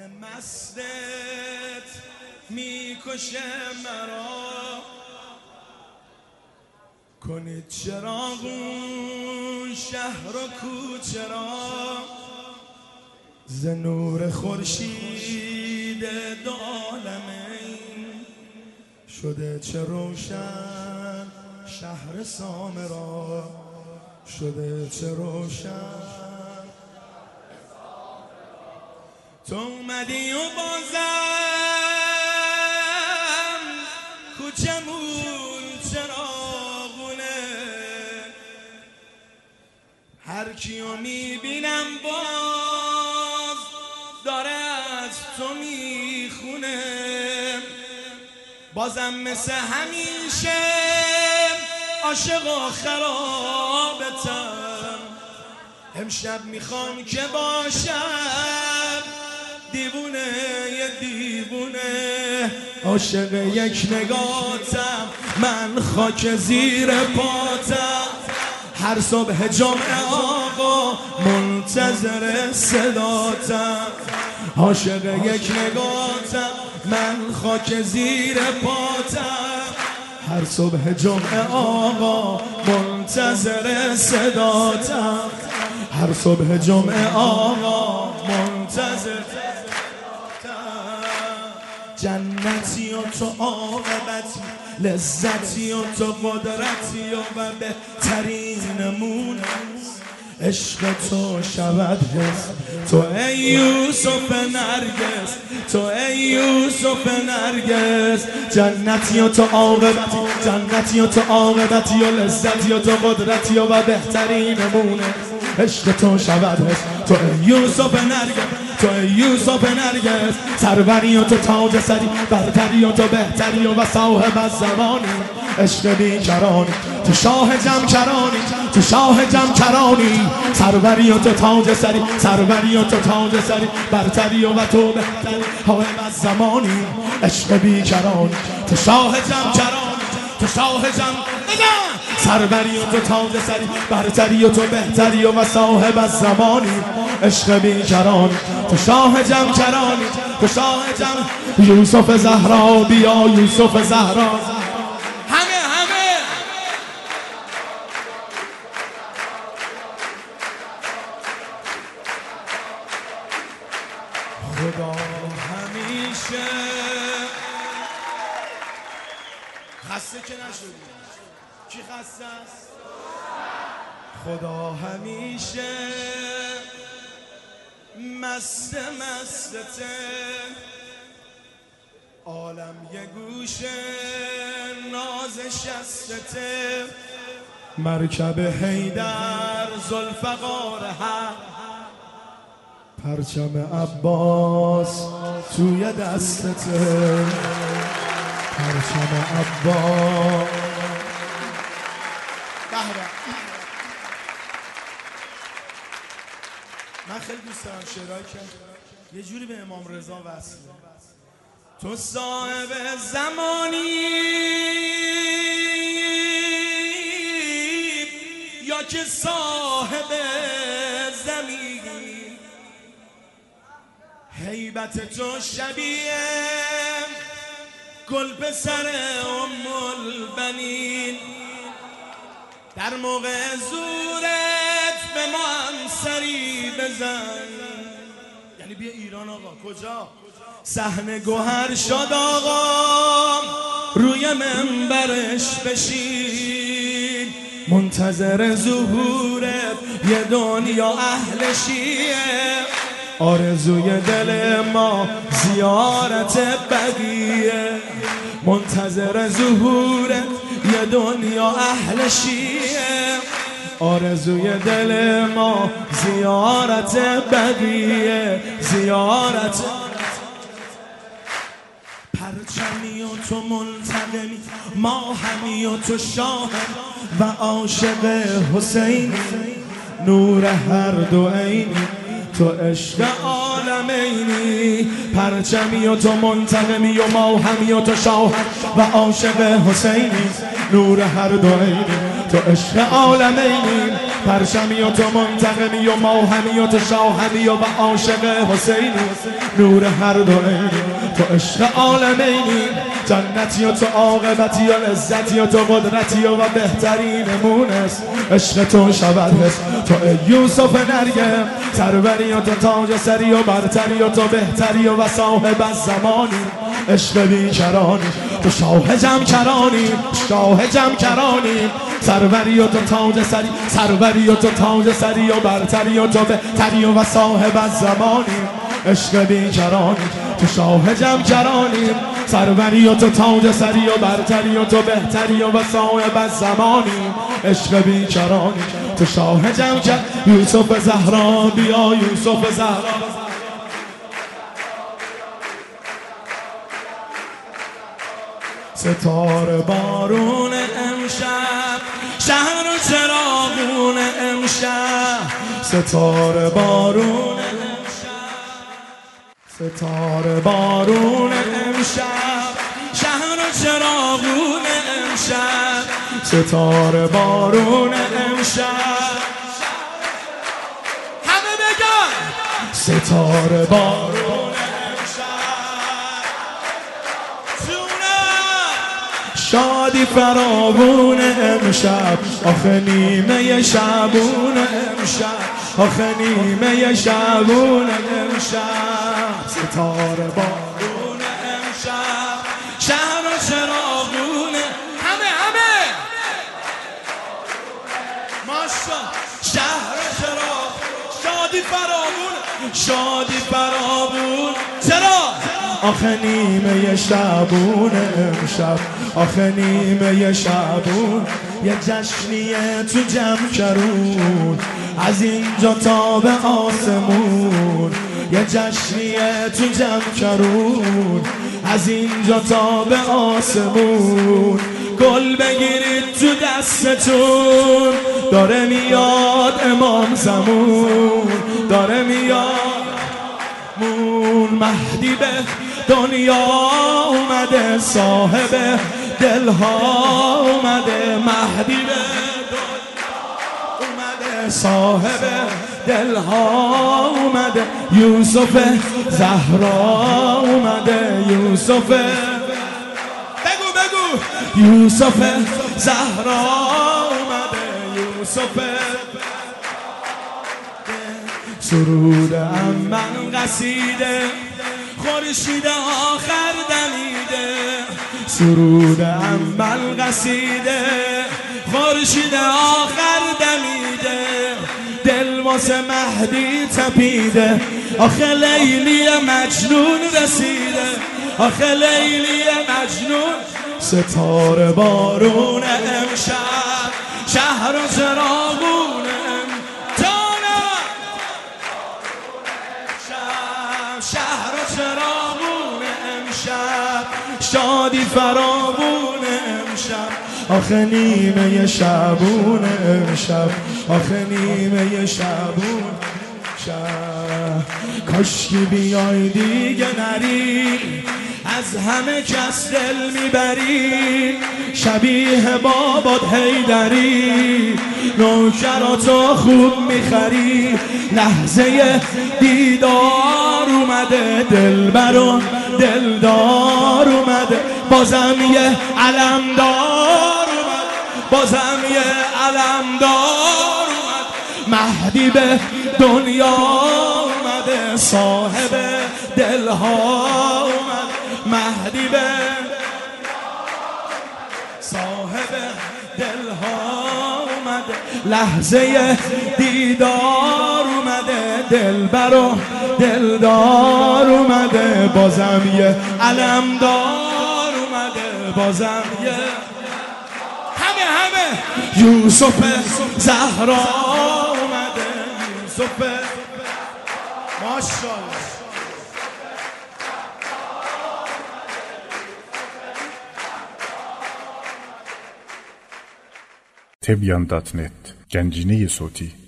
مستت میکشه مرا، کنید چراغون شهر و کوچه را، ز نور خورشید دو عالمین شده چه روشن شهر سامرا، شده چه روشن. تو اومدی و بازم کوچمون چراغونه، هر کیو میبینم باز داره از تو میخونه، بازم مثل همیشه عاشق و خرابتم، امشب میخوام که باشم دیوونه یه دیوونه، عاشق یک نگاتم من خاک زیر پاتم، هر صبح جمعه آقا منتظر صداتم، عاشق یک نگاتم من خاک زیر پاتم، هر صبح جمعه آقا منتظر صداتم، هر صبح جمعه آقا منتظر صداتم. جنتی و تو عاقبتی، لذتی و تو قدرتی و بهترین نمونه، عشق تو شود حس، تو ای یوسف نرگس، تو ای یوسف نرگس، جنتی و تو عاقبتی، جنتی و تو عاقبتی و لذتی و تو قدرتی و بهترین نمونه، عشق تو شود حس، تو ای یوسف نرگس، تو ای یوسف نرگس، سروری و تو تاج سری، برتری و تو بهتری و صاحب الزمانی، عشق بیکرانی، تو شاه جمکرانی، تو شاه جمکرانی، سروری و تو تاج سری، سروری و تو تاج سری، برتری و تو بهتری صاحب الزمانی، عشق بیکرانی، تو شاه جمکرانی، تو شاه سروری و تو تاج سری، برتری و تو بهتری و صاحب الزمانی، عشق بیکرانی، تو شاه جمکرانی، تو شاه جم. یوسف زهرا بیا، یوسف زهرا، همه خدا همیشه خسته که نشدی. کی خسته است؟ خدا همیشه مست مستته، عالم یه گوشه ناز شستته، مرکب حیدر ذوالفقار حق، پرچم عباس توی دستته، پرچم عباس. من خیلی دوست دارم شعرهایی که یه جوری به امام رضا وصله. تو صاحب زمانی یا که صاحب زمین، هیبت تو شبیه گل به سر ام البنین، در موقع زورت به ما هم سری بزن، یعنی بیا ایران آقا. کجا؟ صحنه گوهر شد آقا، روی منبرش بشین، منتظر ظهورت یه دنیا اهل شیعه، آرزوی دل ما زیارت بقیه، منتظر ظهورت یه دنیا اهل شیعه، آرزوی دل ما زیارت بقیه، زیارت. پرچمی و تو منتقمی، ما همی و تو شاه و عاشق حسین، نور هر دو عینی، تو عشق عالمینی، پرچمی و تو منتقمی و ما همی و تو شاه و عاشق حسینی، نور هر دو عینی، تو عشق عالمینی، پرچمی و تو منتقمی و ماهمی و تو شاهمی و عاشق حسینی، نور هر دو عینی، تو عشق عالمینی، جنتی و تو عاقبتی و لذتی و تو قدرتی و بهترین مونس، عشق تو شود حس، تو یوسف نرگه سروری و تو تاج سری و برتری و تو بهتری و صاحب الزمانی، عشق بیکرانی، تو شاه جمکرانی، شاه جمکرانی، سروری و تو تاج سری، سروری و تو تاج سری و برتری و تو بهتری و صاحب الزمانی، عشق بیکرانی، تو شاه جمکرانی، سروری و تو تاج سری و برتری و تو بهتری و صاحب الزمانی، عشق بیکرانی، تو شاه جمکر. یوسف زهرا بیا، یوسف زهرا، ستاره بارون امشب، شهر و چراغون امشب، ستاره بارون امشب، ستاره بارون امشب، شهر و چراغون امشب، ستاره بارون امشب، همه بگن ستاره بارون شادی فراوون امشب، آخه نیمه شبون امشب، آخه نیمه شبون امشب، ستاره بارون امشب، شهر و چراغون، همه ماشا، شهر و چراغ، شادی فراوون، شادی فراوون، چرا؟ آخه نیمه شبون امشب، آخه نیمه شبون، یه جشنیه تو جمکرون، از اینجا تا به آسمون، یه جشنیه تو جمکرون، از اینجا تا به آسمون، گل بگیرید تو دستتون، داره میاد امام زمون، داره میاد مهدی به دنیا اومده، صاحب دلها اومده، مهدی به دنیا اومده، صاحب دلها اومده، یوسف زهرا اومده، یوسف بگو یوسف زهرا اومده، یوسف سرود من قصیده، خورشید آخر دمیده، سرود من قصیده، خورشید آخر دمیده، دل واسه مهدی تپیده، آخه لیلی مجنون رسیده، آخه لیلی مجنون، ستاره بارون امشب، شهر و چراغون شهر و چراغون امشب، شادی فراوون امشب، آخه نیمه شبون امشب، آخه نیمه شبون شب، کاشکی بیای دیگه نری، از همه کس دل میبری، شبیه بابات حیدری، نوکراتو خوب میخری، لحظه دیدار اومده، دلبر و دلدار اومده، بازم یه علمدار اومد، بازم یه علمدار اومد، مهدی به دنیا اومده، صاحب دلها اومد، مهدی به صاحب دلها اومده، لحظه دیدار اومده، دلبر و دلدار اومده، بازم یه علمدار اومده، بازم یه همه یوسف زهرا اومده، یوسف ماشاءالله. Tebyan.net Gencine Soti